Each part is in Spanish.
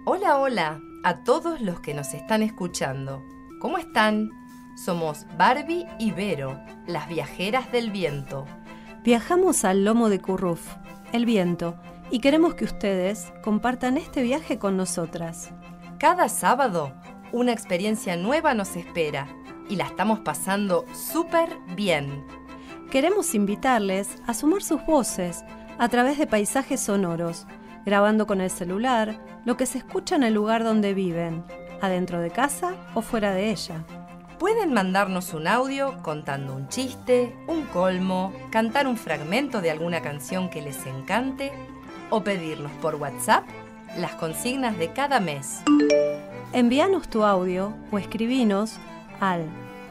Hola, hola a todos los que nos están escuchando. ¿Cómo están? Somos Barbie y Vero, las viajeras del viento. Viajamos al lomo de Curruf, el viento, y queremos que ustedes compartan este viaje con nosotras. Cada sábado, una experiencia nueva nos espera y la estamos pasando súper bien. Queremos invitarles a sumar sus voces a través de paisajes sonoros, grabando con el celular lo que se escucha en el lugar donde viven, adentro de casa o fuera de ella. Pueden mandarnos un audio contando un chiste, un colmo, cantar un fragmento de alguna canción que les encante o pedirnos por WhatsApp las consignas de cada mes. Envíanos tu audio o escribinos al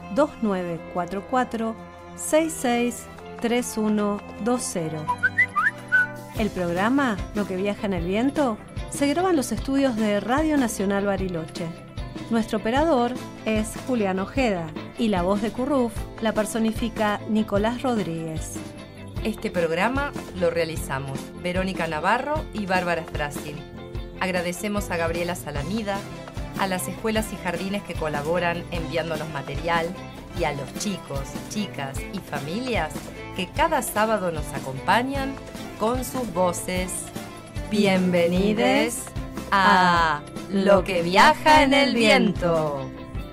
2944-663120. El programa Lo que viaja en el viento se graba en los estudios de Radio Nacional Bariloche. Nuestro operador es Julián Ojeda y la voz de Curruf la personifica Nicolás Rodríguez. Este programa lo realizamos Verónica Navarro y Bárbara Strassing. Agradecemos a Gabriela Salamida, a las escuelas y jardines que colaboran enviándonos material y a los chicos, chicas y familias que cada sábado nos acompañan con sus voces. Bienvenides a Lo que viaja en el viento.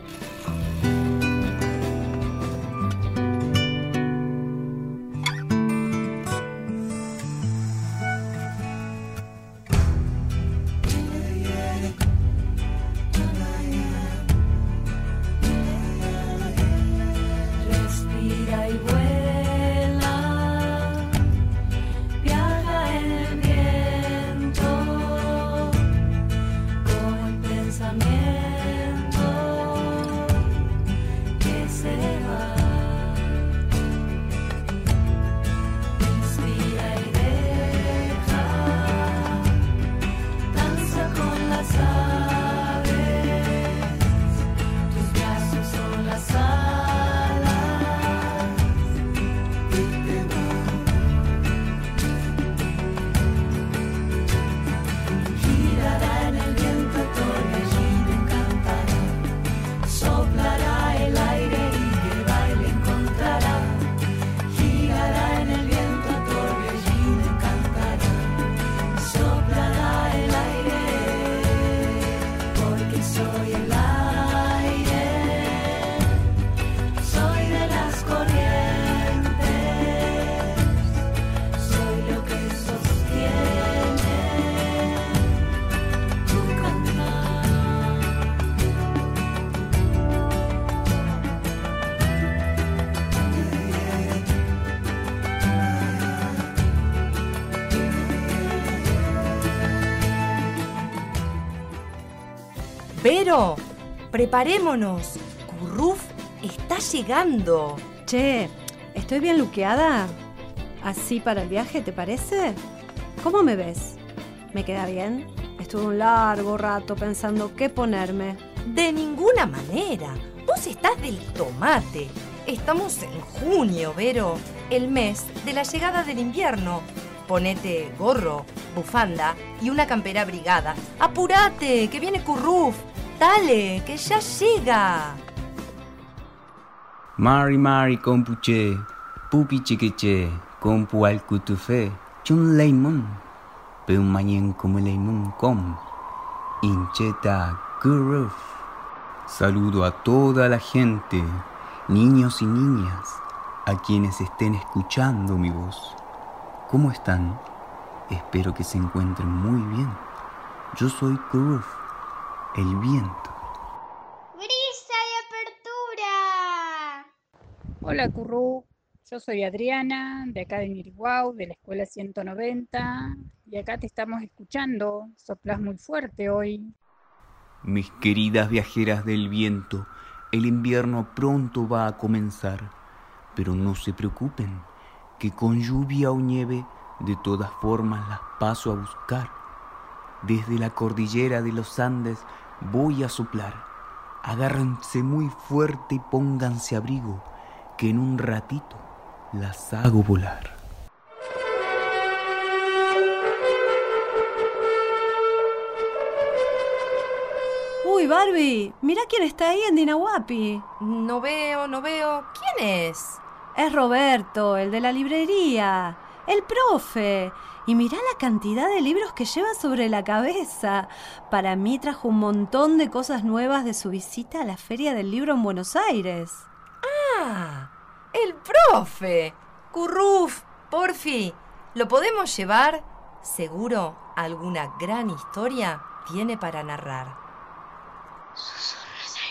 Pero, preparémonos. Curruf está llegando. Che, ¿estoy bien luqueada? ¿Así para el viaje, te parece? ¿Cómo me ves? ¿Me queda bien? Estuve un largo rato pensando qué ponerme. De ninguna manera. Vos estás del tomate. Estamos en junio, Vero, el mes de la llegada del invierno. Ponete gorro, bufanda y una campera abrigada. ¡Apurate, que viene Curruf! ¡Dale, que ya llega! Mari compuche, pupi chiquiche, compu al cutufe, chun lemon, peu mañen como lemon com, hincheta Curruf. Saludo a toda la gente, niños y niñas, a quienes estén escuchando mi voz. ¿Cómo están? Espero que se encuentren muy bien. Yo soy Curruf, el viento. ¡Brisa de apertura! Hola Curruf, yo soy Adriana, de acá de Miriguau, de la escuela 190, y acá te estamos escuchando. Soplás muy fuerte hoy. Mis queridas viajeras del viento, el invierno pronto va a comenzar, pero no se preocupen, que con lluvia o nieve de todas formas las paso a buscar. Desde la cordillera de los Andes voy a soplar. Agárrense muy fuerte y pónganse abrigo, que en un ratito las hago volar. Barbie! Mirá quién está ahí en Dinahuapi. No veo. ¿Quién es? Es Roberto, el de la librería. El profe. Y mirá la cantidad de libros que lleva sobre la cabeza. Para mí trajo un montón de cosas nuevas de su visita a la Feria del Libro en Buenos Aires. ¡Ah! ¡El profe! Curruf, porfi, ¿lo podemos llevar? Seguro alguna gran historia tiene para narrar. Susurros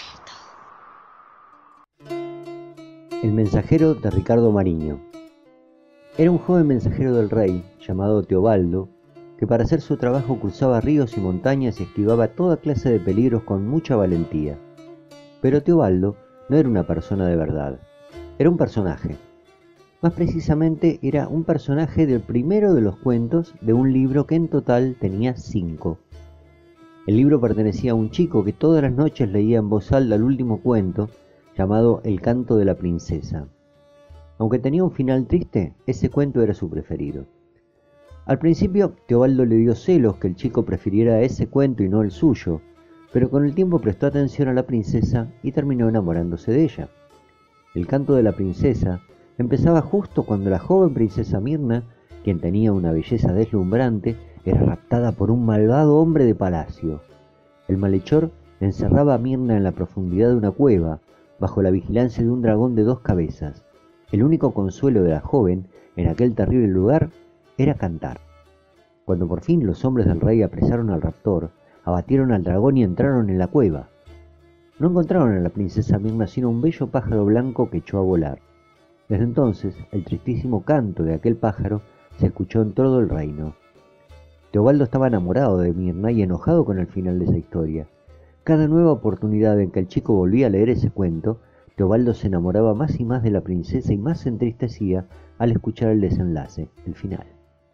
al viento. El mensajero de Ricardo Mariño. Era un joven mensajero del rey, llamado Teobaldo, que para hacer su trabajo cruzaba ríos y montañas y esquivaba toda clase de peligros con mucha valentía. Pero Teobaldo no era una persona de verdad, era un personaje. Más precisamente era un personaje del primero de los cuentos de un libro que en total tenía 5. El libro pertenecía a un chico que todas las noches leía en voz alta el último cuento, llamado El canto de la princesa. Aunque tenía un final triste, ese cuento era su preferido. Al principio, Teobaldo le dio celos que el chico prefiriera ese cuento y no el suyo, pero con el tiempo prestó atención a la princesa y terminó enamorándose de ella. El canto de la princesa empezaba justo cuando la joven princesa Mirna, quien tenía una belleza deslumbrante, era raptada por un malvado hombre de palacio. El malhechor encerraba a Mirna en la profundidad de una cueva, bajo la vigilancia de un dragón de 2 cabezas. El único consuelo de la joven en aquel terrible lugar era cantar. Cuando por fin los hombres del rey apresaron al raptor, abatieron al dragón y entraron en la cueva. No encontraron a la princesa Mirna sino un bello pájaro blanco que echó a volar. Desde entonces, el tristísimo canto de aquel pájaro se escuchó en todo el reino. Teobaldo estaba enamorado de Mirna y enojado con el final de esa historia. Cada nueva oportunidad en que el chico volvía a leer ese cuento, Teobaldo se enamoraba más y más de la princesa y más se entristecía al escuchar el desenlace, el final.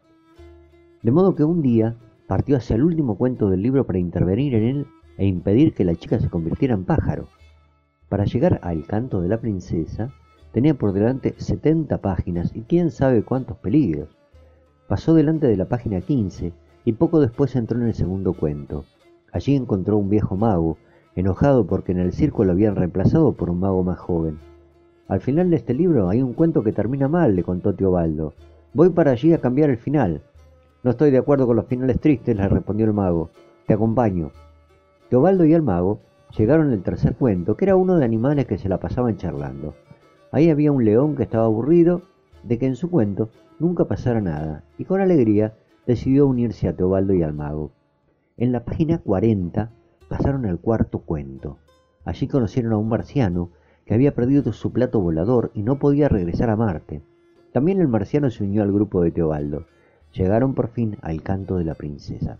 De modo que un día partió hacia el último cuento del libro para intervenir en él e impedir que la chica se convirtiera en pájaro. Para llegar al canto de la princesa, tenía por delante 70 páginas y quién sabe cuántos peligros. Pasó delante de la página 15 y poco después entró en el segundo cuento. Allí encontró un viejo mago, enojado porque en el circo lo habían reemplazado por un mago más joven. Al final de este libro hay un cuento que termina mal, le contó Teobaldo. Voy para allí a cambiar el final. No estoy de acuerdo con los finales tristes, le respondió el mago. Te acompaño. Teobaldo y el mago llegaron al tercer cuento, que era uno de animales que se la pasaban charlando. Ahí había un león que estaba aburrido de que en su cuento nunca pasara nada, y con alegría decidió unirse a Teobaldo y al mago. En la página 40 pasaron al cuarto cuento. Allí conocieron a un marciano que había perdido su plato volador y no podía regresar a Marte. También el marciano se unió al grupo de Teobaldo. Llegaron por fin al canto de la princesa.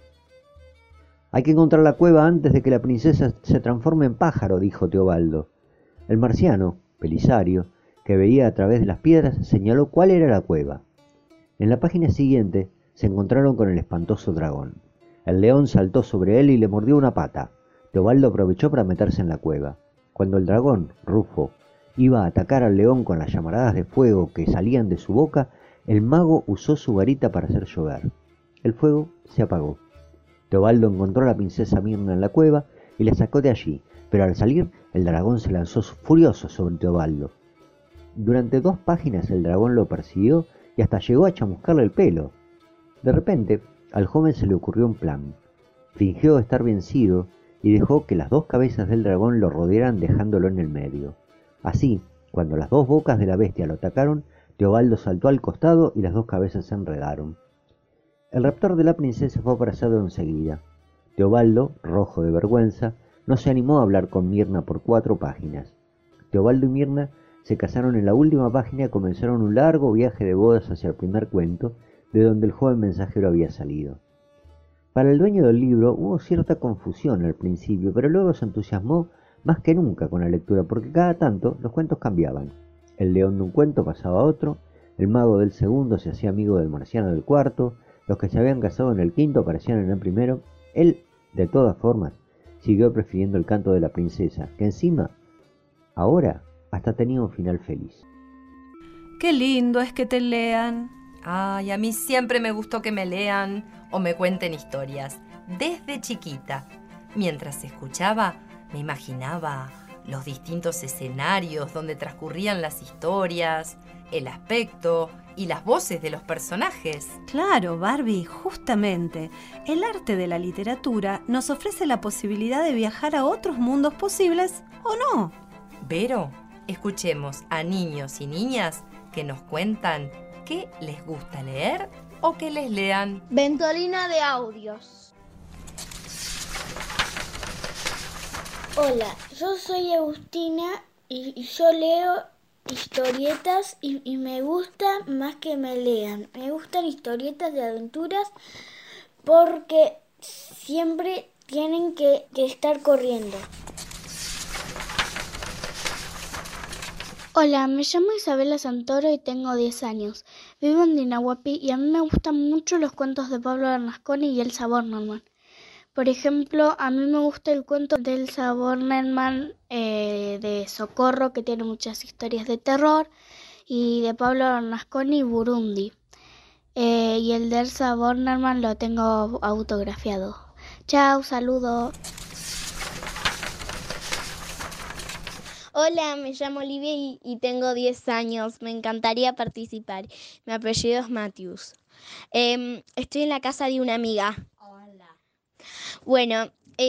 Hay que encontrar la cueva antes de que la princesa se transforme en pájaro, dijo Teobaldo. El marciano, Belisario, que veía a través de las piedras, señaló cuál era la cueva. En la página siguiente se encontraron con el espantoso dragón. El león saltó sobre él y le mordió una pata. Teobaldo aprovechó para meterse en la cueva. Cuando el dragón, Rufo, iba a atacar al león con las llamaradas de fuego que salían de su boca, el mago usó su varita para hacer llover. El fuego se apagó. Teobaldo encontró a la princesa Mirna en la cueva y la sacó de allí, pero al salir el dragón se lanzó furioso sobre Teobaldo. Durante 2 páginas el dragón lo persiguió y hasta llegó a chamuscarle el pelo. De repente, al joven se le ocurrió un plan. Fingió estar vencido y dejó que las 2 cabezas del dragón lo rodearan dejándolo en el medio. Así, cuando las 2 bocas de la bestia lo atacaron, Teobaldo saltó al costado y las 2 cabezas se enredaron. El raptor de la princesa fue apresado enseguida. Teobaldo, rojo de vergüenza, no se animó a hablar con Mirna por 4 páginas. Teobaldo y Mirna se casaron en la última página y comenzaron un largo viaje de bodas hacia el primer cuento, de donde el joven mensajero había salido. Para el dueño del libro hubo cierta confusión al principio, pero luego se entusiasmó más que nunca con la lectura, porque cada tanto los cuentos cambiaban. El león de un cuento pasaba a otro, el mago del segundo se hacía amigo del marciano del cuarto, los que se habían casado en el quinto aparecían en el primero. Él, de todas formas, siguió prefiriendo el canto de la princesa, que encima, ahora, hasta tenía un final feliz. Qué lindo es que te lean. Ay, a mí siempre me gustó que me lean o me cuenten historias, desde chiquita. Mientras escuchaba, me imaginaba los distintos escenarios donde transcurrían las historias, el aspecto y las voces de los personajes. Claro, Barbie, justamente. El arte de la literatura nos ofrece la posibilidad de viajar a otros mundos posibles o no. Vero, escuchemos a niños y niñas que nos cuentan qué les gusta leer o que les lean. Ventolina de audios. Hola, yo soy Agustina y yo leo historietas y me gusta más que me lean. Me gustan historietas de aventuras porque siempre tienen que estar corriendo. Hola, me llamo Isabela Santoro y tengo 10 años. Vivo en Dinahuapi y a mí me gustan mucho los cuentos de Pablo Bernasconi y Elsa Bornemann. Por ejemplo, a mí me gusta el cuento de Elsa Bornemann de Socorro, que tiene muchas historias de terror, y de Pablo Bernasconi, Burundi. Y el de Elsa Bornemann lo tengo autografiado. Chao, saludos. Hola, me llamo Olivia y tengo 10 años. Me encantaría participar. Mi apellido es Matthews. Estoy en la casa de una amiga. Hola. Bueno,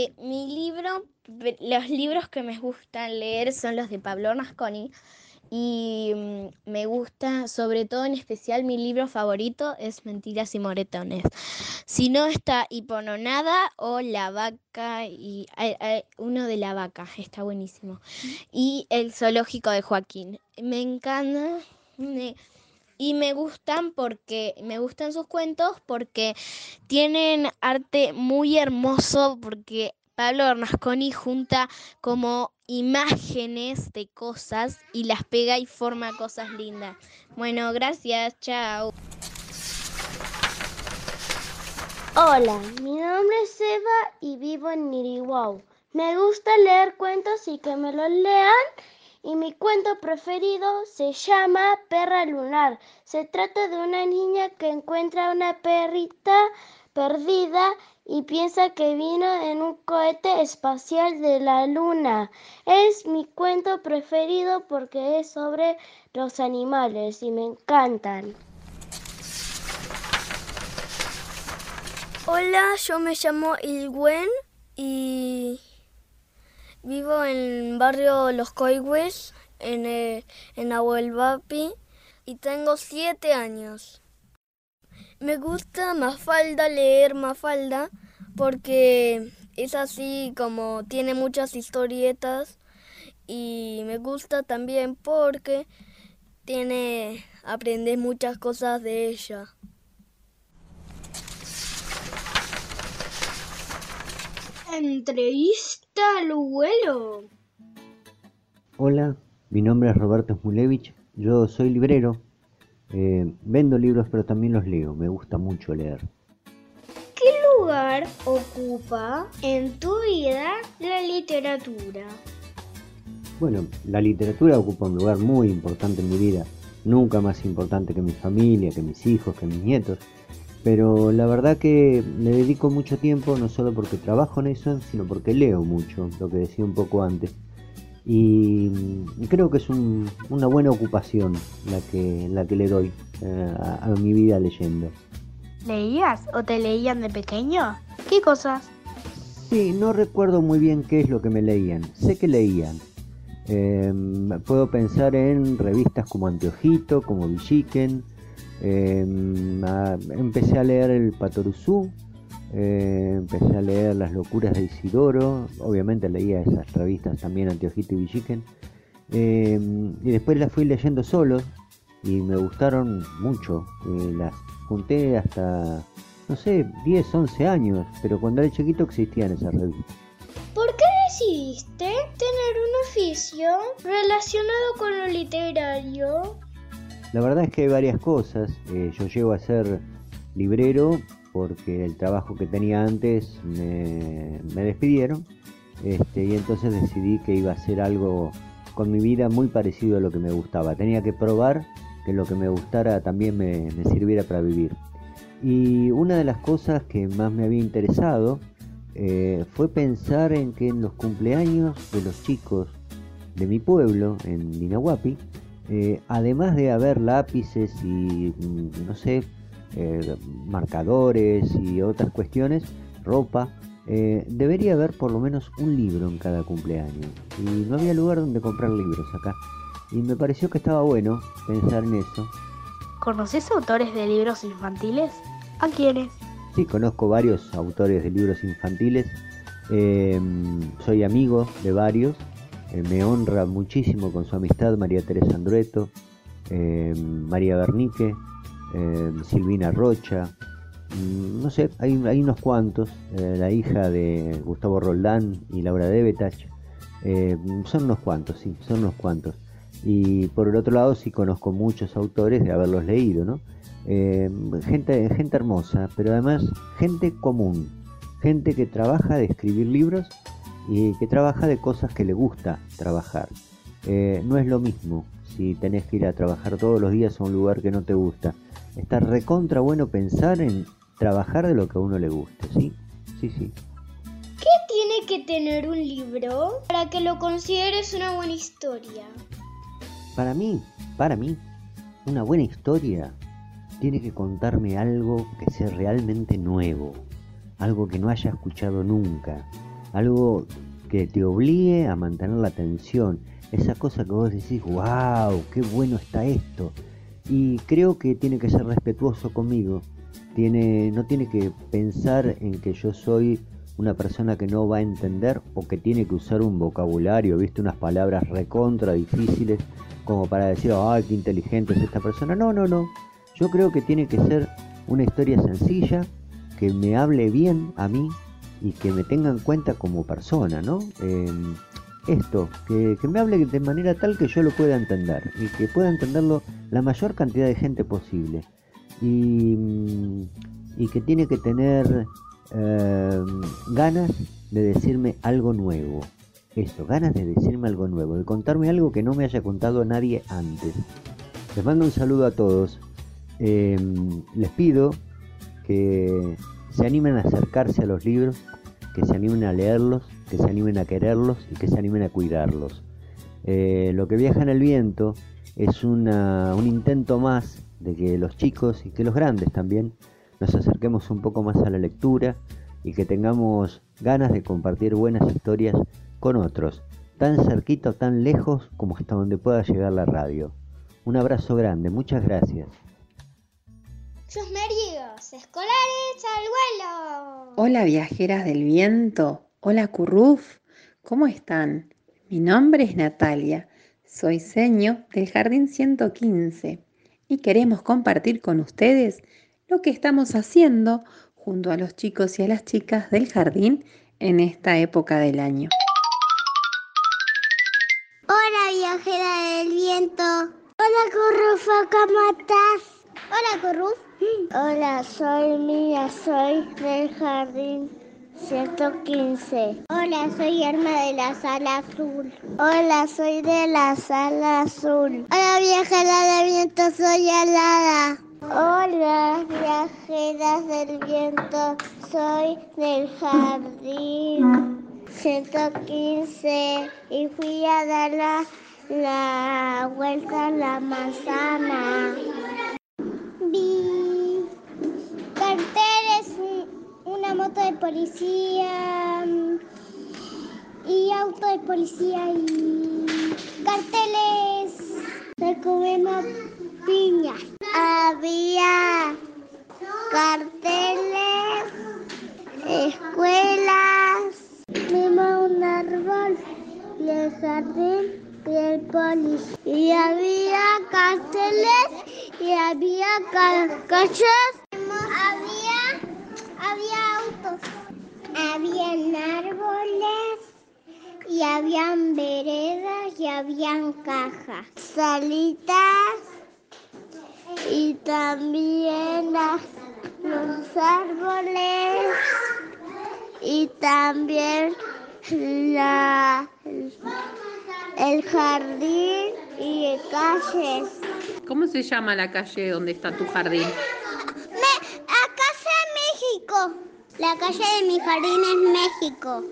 los libros que me gustan leer son los de Pablo Bernasconi. Y me gusta, sobre todo en especial, mi libro favorito es Mentiras y Moretones. Si no está Hipononada o La Vaca, y uno de La Vaca, está buenísimo. Y El Zoológico de Joaquín. Me encanta y me gustan sus cuentos porque tienen arte muy hermoso, porque Pablo Bernasconi junta como imágenes de cosas y las pega y forma cosas lindas. Bueno, gracias, chao. Hola, mi nombre es Eva y vivo en Nirihuau. Me gusta leer cuentos y que me los lean. Y mi cuento preferido se llama Perra Lunar. Se trata de una niña que encuentra una perrita perdida y piensa que vino en un cohete espacial de la luna. Es mi cuento preferido porque es sobre los animales y me encantan. Hola, yo me llamo Ilgüen y vivo en el barrio Los Coihues, en Nahuelvapi, y tengo 7 años. Me gusta Mafalda, leer Mafalda, porque es así como tiene muchas historietas, y me gusta también porque aprendes muchas cosas de ella. Entrevista al abuelo. Hola, mi nombre es Roberto Smulevich, yo soy librero, vendo libros pero también los leo, me gusta mucho leer. ¿Qué lugar ocupa en tu vida la literatura? Bueno, la literatura ocupa un lugar muy importante en mi vida, nunca más importante que mi familia, que mis hijos, que mis nietos. Pero la verdad que le dedico mucho tiempo, no solo porque trabajo en eso, sino porque leo mucho, lo que decía un poco antes. Y creo que es una buena ocupación la que le doy a mi vida leyendo. ¿Leías o te leían de pequeño? ¿Qué cosas? Sí, no recuerdo muy bien qué es lo que me leían. Sé que leían. Puedo pensar en revistas como Anteojito, como Villiquen. Empecé a leer el Patoruzú, empecé a leer Las Locuras de Isidoro, obviamente leía esas revistas también, Anteojito y Villiquen, y después las fui leyendo solo y me gustaron mucho, las junté hasta, no sé, 10, 11 años, pero cuando era chiquito existían esas revistas. ¿Por qué decidiste tener un oficio relacionado con lo literario? La verdad es que hay varias cosas. Yo llego a ser librero porque el trabajo que tenía antes me despidieron, y entonces decidí que iba a hacer algo con mi vida muy parecido a lo que me gustaba. Tenía que probar que lo que me gustara también me sirviera para vivir. Y una de las cosas que más me había interesado fue pensar en que en los cumpleaños de los chicos de mi pueblo, en Dinahuapi, además de haber lápices y, no sé, marcadores y otras cuestiones, ropa, debería haber por lo menos un libro en cada cumpleaños. Y no había lugar donde comprar libros acá. Y me pareció que estaba bueno pensar en eso. ¿Conoces autores de libros infantiles? ¿A quiénes? Sí, conozco varios autores de libros infantiles. Soy amigo de varios. Me honra muchísimo con su amistad María Teresa Andrueto, María Bernique, Silvina Rocha. No sé, hay unos cuantos. La hija de Gustavo Roldán y Laura Debetach. Son unos cuantos, sí, son unos cuantos. Y por el otro lado sí conozco muchos autores de haberlos leído, ¿no? Gente hermosa, pero además gente común, gente que trabaja de escribir libros y que trabaja de cosas que le gusta trabajar. No es lo mismo si tenés que ir a trabajar todos los días a un lugar que no te gusta. Está recontra bueno pensar en trabajar de lo que a uno le guste, ¿sí? Sí, sí. ¿Qué tiene que tener un libro para que lo consideres una buena historia? Para mí, una buena historia tiene que contarme algo que sea realmente nuevo, algo que no haya escuchado nunca, algo que te obligue a mantener la atención, esa cosa que vos decís, wow, qué bueno está esto. Y creo que tiene que ser respetuoso conmigo, no tiene que pensar en que yo soy una persona que no va a entender o que tiene que usar un vocabulario, viste, unas palabras recontra difíciles como para decir, ay, qué inteligente es esta persona. No. Yo creo que tiene que ser una historia sencilla, que me hable bien a mí y que me tenga en cuenta como persona, ¿no? Que me hable de manera tal que yo lo pueda entender y que pueda entenderlo la mayor cantidad de gente posible. Y que tiene que tener ganas de decirme algo nuevo. Eso, ganas de decirme algo nuevo, de contarme algo que no me haya contado nadie antes. Les mando un saludo a todos. Les pido que se animen a acercarse a los libros, que se animen a leerlos, que se animen a quererlos y que se animen a cuidarlos. Lo que viaja en el viento es un intento más de que los chicos y que los grandes también nos acerquemos un poco más a la lectura y que tengamos ganas de compartir buenas historias con otros, tan cerquita o tan lejos como hasta donde pueda llegar la radio. Un abrazo grande, muchas gracias. Chusmeríos escolares al vuelo. Hola viajeras del viento, hola Curruf, ¿cómo están? Mi nombre es Natalia, soy seño del Jardín 115 y queremos compartir con ustedes lo que estamos haciendo junto a los chicos y a las chicas del jardín en esta época del año. Hola viajera del viento. Hola Curruf, ¿cómo estás? Hola Curruf. Hola, soy Mía, soy del Jardín 115. Hola, soy Irma de la Sala Azul. Hola, soy de la Sala Azul. Hola viajera del viento, soy Alada. Hola viajeras del viento, soy del Jardín 115 y fui a dar la vuelta a la manzana. Vi carteles, una moto de policía y auto de policía y carteles. Recogemos piñas. Había carteles, escuelas, vimos un árbol y el jardín y el policía. Y había carteles y había coches, había autos, habían árboles y habían veredas y habían cajas, salitas y también los árboles y también el jardín y calles. ¿Cómo se llama la calle donde está tu jardín? Acá en México. La calle de mi jardín es México.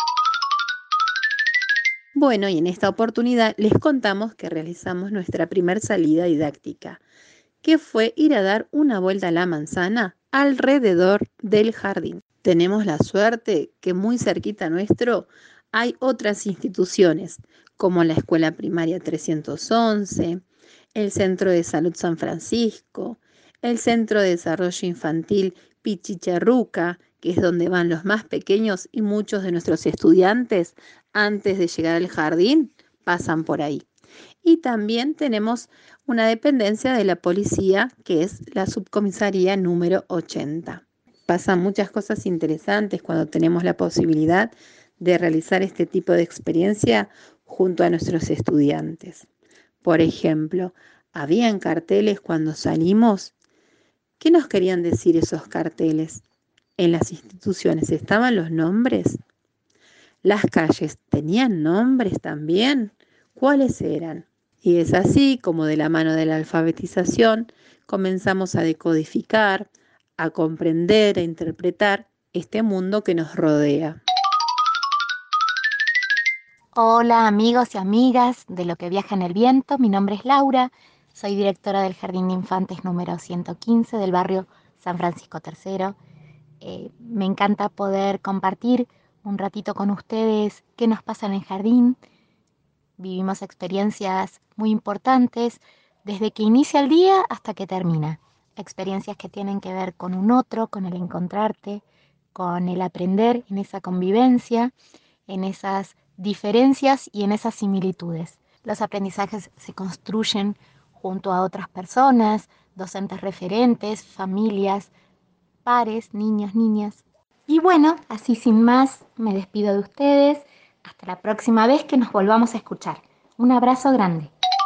Bueno, y en esta oportunidad les contamos que realizamos nuestra primer salida didáctica, que fue ir a dar una vuelta a la manzana alrededor del jardín. Tenemos la suerte que muy cerquita nuestro hay otras instituciones, como la Escuela Primaria 311, el Centro de Salud San Francisco, el Centro de Desarrollo Infantil Pichicharruca, que es donde van los más pequeños y muchos de nuestros estudiantes antes de llegar al jardín pasan por ahí. Y también tenemos una dependencia de la policía, que es la subcomisaría número 80. Pasan muchas cosas interesantes cuando tenemos la posibilidad de realizar este tipo de experiencia junto a nuestros estudiantes. Por ejemplo, habían carteles cuando salimos. ¿Qué nos querían decir esos carteles? En las instituciones estaban los nombres. Las calles tenían nombres también. ¿Cuáles eran? Y es así como de la mano de la alfabetización comenzamos a decodificar, a comprender, a interpretar este mundo que nos rodea. Hola amigos y amigas de Lo que viaja en el viento, mi nombre es Laura, soy directora del Jardín de Infantes número 115 del barrio San Francisco III. Me encanta poder compartir un ratito con ustedes qué nos pasa en el jardín. Vivimos experiencias muy importantes desde que inicia el día hasta que termina. Experiencias que tienen que ver con un otro, con el encontrarte, con el aprender en esa convivencia, en esas diferencias y en esas similitudes. Los aprendizajes se construyen junto a otras personas, docentes referentes, familias, pares, niños, niñas. Y bueno, así sin más, me despido de ustedes. Hasta la próxima vez que nos volvamos a escuchar. Un abrazo grande.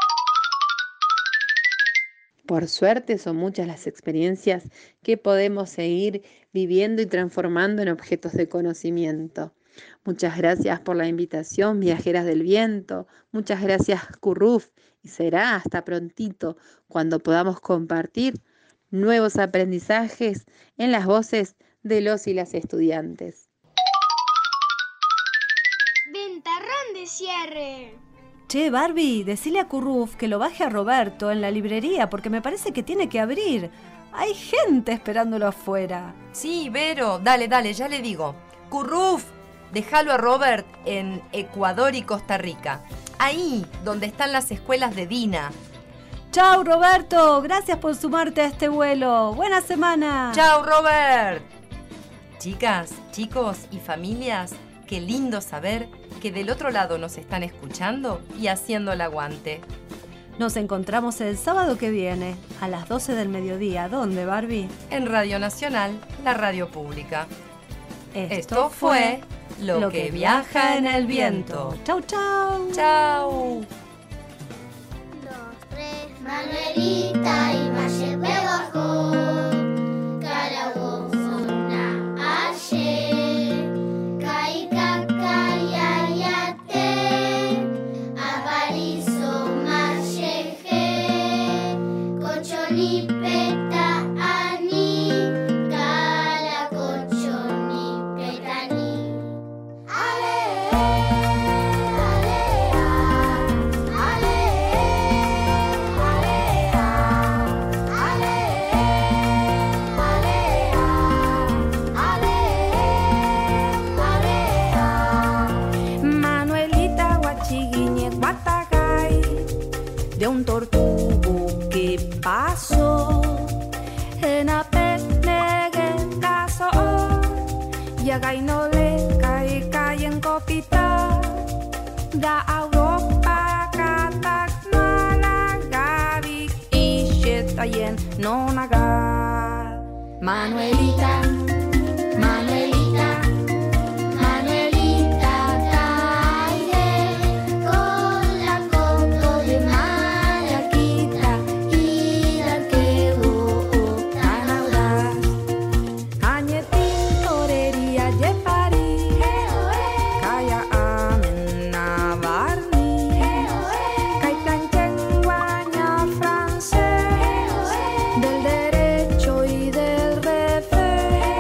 Por suerte son muchas las experiencias que podemos seguir viviendo y transformando en objetos de conocimiento. Muchas gracias por la invitación, viajeras del viento. Muchas gracias, Curruf. Y será hasta prontito cuando podamos compartir nuevos aprendizajes en las voces de los y las estudiantes. Ventarrón de cierre. Che, Barbie, decile a Curruf que lo baje a Roberto en la librería porque me parece que tiene que abrir. Hay gente esperándolo afuera. Sí, Vero, dale, ya le digo. Curruf, déjalo a Robert en Ecuador y Costa Rica. Ahí, donde están las escuelas de Dina. Chau, Roberto. Gracias por sumarte a este vuelo. Buena semana. Chau, Robert. Chicas, chicos y familias, qué lindo saber que del otro lado nos están escuchando y haciendo el aguante. Nos encontramos el sábado que viene, a las 12 del mediodía. ¿Dónde, Barbie? En Radio Nacional, la radio pública. Esto fue Lo que viaja en el viento. Chau, chau. Chau. 2, 3, Manuelita y Valle Bebajo, Calabozona, Aye, Caica, Cayayate, Aparizo, Mayeje, Cochonipeta, Ani, Calacochonipetani. Ale, Manuelita Guachiguiñe Guatagay, de un tortugo que pasó en apenegue caso y a no le cae en copita da Europa katak malagavi y shetayen no nagar. Manuelita, Manuelita, Manuelita Taide, con la coto de Malaquita y la que canaudas. Añetín, torería, de París, Kaya amen Navarni, Kai planchen guaña francés, del derecho y del revés.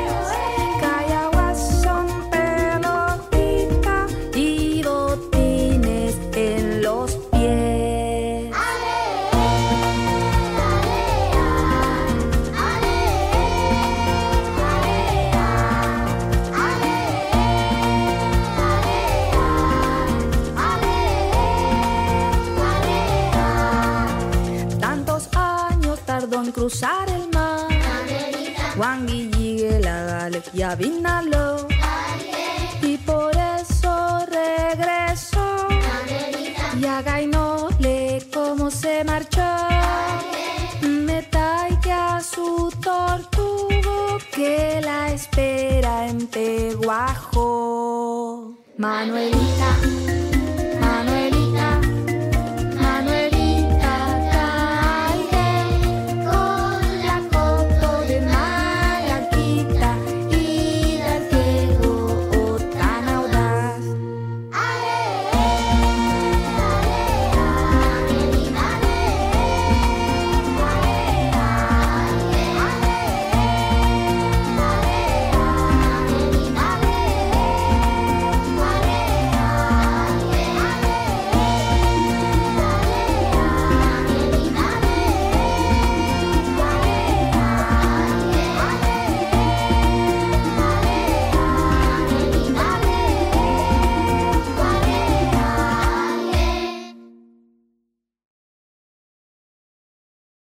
y a Vinaló. Y por eso regresó y a Gainole como se marchó. Me talla su tortugo que la espera en Peguajo. Manuelita